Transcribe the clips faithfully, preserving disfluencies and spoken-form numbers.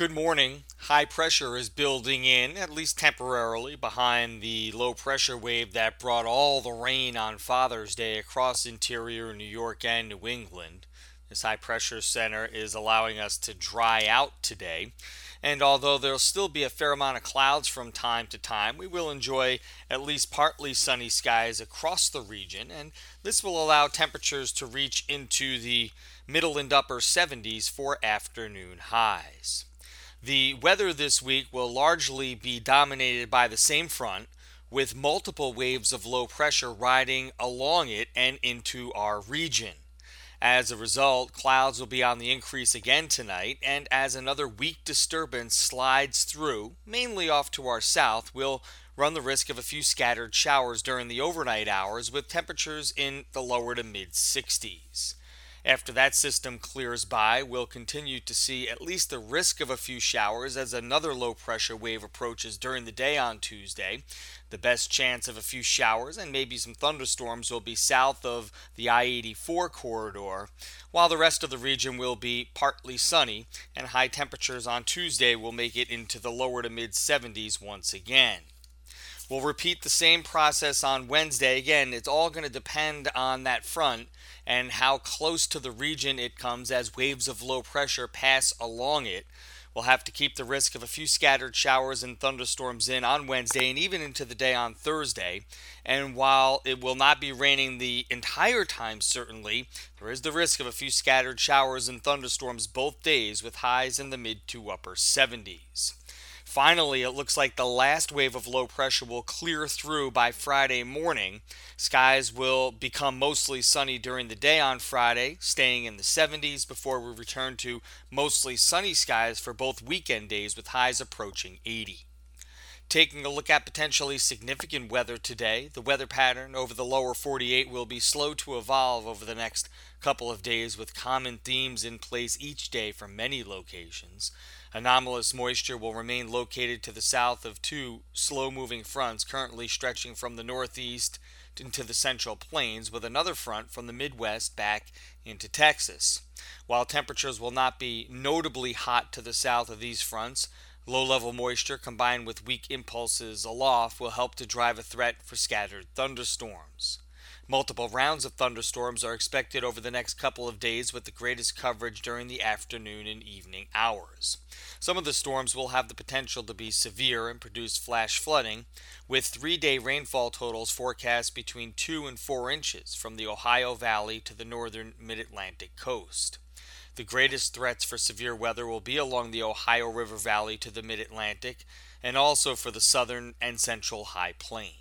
Good morning. High pressure is building in, at least temporarily, behind the low pressure wave that brought all the rain on Father's Day across interior New York and New England. This high pressure center is allowing us to dry out today. And although there'll still be a fair amount of clouds from time to time, we will enjoy at least partly sunny skies across the region, and this will allow temperatures to reach into the middle and upper seventies for afternoon highs. The weather this week will largely be dominated by the same front, with multiple waves of low pressure riding along it and into our region. As a result, clouds will be on the increase again tonight, and as another weak disturbance slides through, mainly off to our south, we'll run the risk of a few scattered showers during the overnight hours with temperatures in the lower to mid sixties. After that system clears by, we'll continue to see at least the risk of a few showers as another low pressure wave approaches during the day on Tuesday. The best chance of a few showers and maybe some thunderstorms will be south of the I eighty-four corridor, while the rest of the region will be partly sunny, and high temperatures on Tuesday will make it into the lower to mid seventies once again. We'll repeat the same process on Wednesday. Again, it's all going to depend on that front and how close to the region it comes as waves of low pressure pass along it. We'll have to keep the risk of a few scattered showers and thunderstorms in on Wednesday and even into the day on Thursday. And while it will not be raining the entire time, certainly, there is the risk of a few scattered showers and thunderstorms both days with highs in the mid to upper seventies. Finally, it looks like the last wave of low pressure will clear through by Friday morning. Skies will become mostly sunny during the day on Friday, staying in the seventies before we return to mostly sunny skies for both weekend days with highs approaching eighty. Taking a look at potentially significant weather today, the weather pattern over the lower forty-eight will be slow to evolve over the next couple of days with common themes in place each day for many locations. Anomalous moisture will remain located to the south of two slow-moving fronts currently stretching from the northeast into the central plains, with another front from the Midwest back into Texas. While temperatures will not be notably hot to the south of these fronts, low-level moisture combined with weak impulses aloft will help to drive a threat for scattered thunderstorms. Multiple rounds of thunderstorms are expected over the next couple of days with the greatest coverage during the afternoon and evening hours. Some of the storms will have the potential to be severe and produce flash flooding, with three-day rainfall totals forecast between two and four inches from the Ohio Valley to the northern mid-Atlantic coast. The greatest threats for severe weather will be along the Ohio River Valley to the mid-Atlantic and also for the southern and central high plains.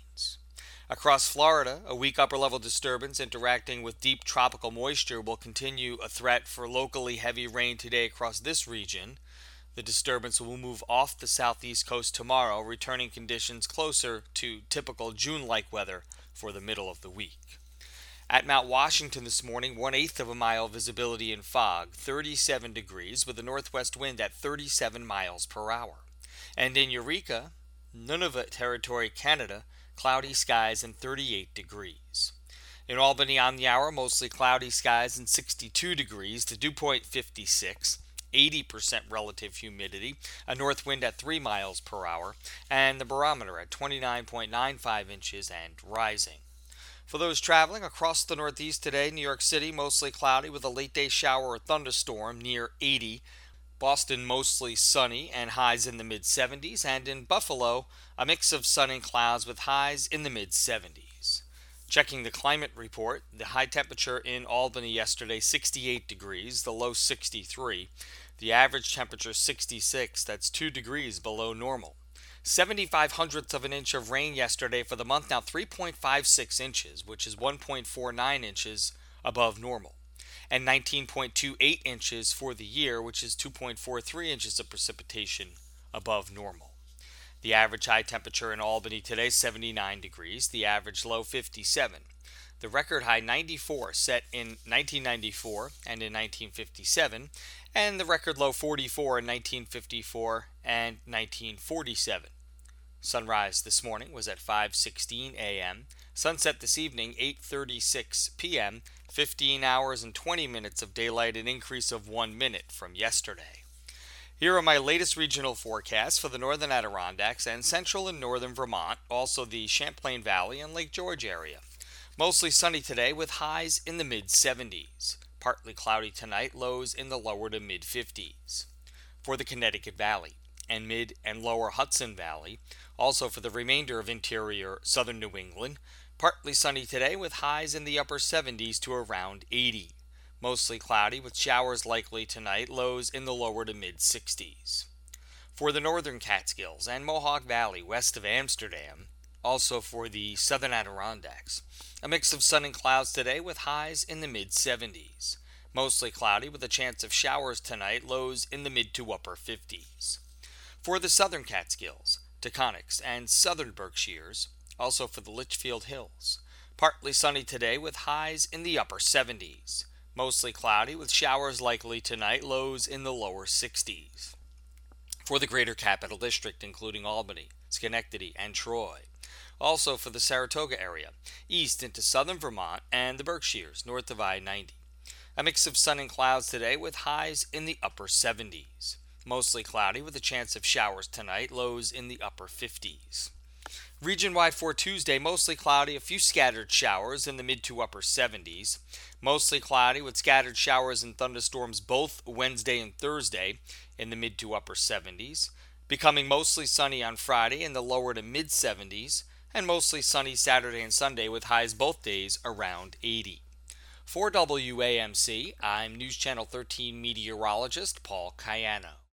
Across Florida, a weak upper-level disturbance interacting with deep tropical moisture will continue a threat for locally heavy rain today across this region. The disturbance will move off the southeast coast tomorrow, returning conditions closer to typical June-like weather for the middle of the week. At Mount Washington this morning, one-eighth of a mile visibility in fog, thirty-seven degrees, with a northwest wind at thirty-seven miles per hour. And in Eureka, Nunavut Territory, Canada, cloudy skies and thirty-eight degrees. In Albany on the hour, mostly cloudy skies and sixty-two degrees, the dew point fifty-six, eighty percent relative humidity, a north wind at three miles per hour, and the barometer at twenty-nine point nine five inches and rising. For those traveling across the Northeast today, New York City mostly cloudy with a late day shower or thunderstorm near eighty. Boston mostly sunny and highs in the mid seventies, and in Buffalo a mix of sun and clouds with highs in the mid seventies. Checking the climate report, the high temperature in Albany yesterday sixty-eight degrees, the low sixty-three, the average temperature sixty-six, that's two degrees below normal. seventy-five hundredths of an inch of rain yesterday for the month, now three point five six inches, which is one point four nine inches above normal, and nineteen point two eight inches for the year, which is two point four three inches of precipitation above normal. The average high temperature in Albany today, seventy-nine degrees, the average low fifty-seven. The record high ninety-four set in nineteen ninety-four and in nineteen fifty-seven, and the record low forty-four in nineteen fifty-four and nineteen forty-seven. Sunrise this morning was at five sixteen a.m. Sunset this evening, eight thirty-six p.m., fifteen hours and twenty minutes of daylight, an increase of one minute from yesterday. Here are my latest regional forecasts for the northern Adirondacks and central and northern Vermont, also the Champlain Valley and Lake George area. Mostly sunny today with highs in the mid seventies. Partly cloudy tonight, lows in the lower to mid fifties. For the Connecticut Valley and mid and lower Hudson Valley, also for the remainder of interior southern New England, partly sunny today with highs in the upper seventies to around eighty. Mostly cloudy with showers likely tonight, lows in the lower to mid sixties. For the northern Catskills and Mohawk Valley west of Amsterdam, also for the southern Adirondacks, a mix of sun and clouds today with highs in the mid seventies. Mostly cloudy with a chance of showers tonight, lows in the mid to upper fifties. For the southern Catskills, Taconics, and southern Berkshires, also for the Litchfield Hills, partly sunny today with highs in the upper seventies. Mostly cloudy with showers likely tonight, lows in the lower sixties. For the greater Capital District, including Albany, Schenectady, and Troy. Also for the Saratoga area, east into southern Vermont and the Berkshires, north of I ninety. A mix of sun and clouds today with highs in the upper seventies. Mostly cloudy with a chance of showers tonight, lows in the upper fifties. Region-wide for Tuesday, mostly cloudy, a few scattered showers in the mid to upper seventies. Mostly cloudy with scattered showers and thunderstorms both Wednesday and Thursday in the mid to upper seventies. Becoming mostly sunny on Friday in the lower to mid seventies. And mostly sunny Saturday and Sunday with highs both days around eighty. For W A M C, I'm News Channel thirteen meteorologist Paul Cayano.